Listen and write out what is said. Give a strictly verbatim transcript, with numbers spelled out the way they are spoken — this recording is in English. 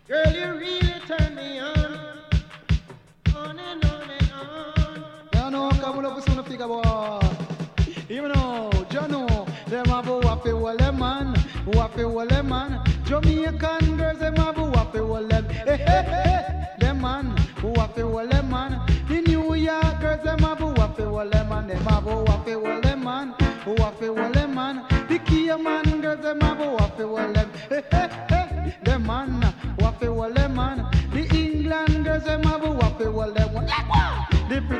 Girl, you really turn me on. On and on and on. You know, come on, some figure boy. You know, you know, them have a waffy wall man, waffy wall man. Jamaican girls, them have a waffy wall them. Hey, hey, hey, them man, waffy wall man. The New York girls, them have a waffy wall man, them have a waffy wall man, waffy wall man. The Kia man girls, them have a waffy wall them. Hey, hey, hey, them man, waffy wall man. The England girls, them have a waffy wall them. The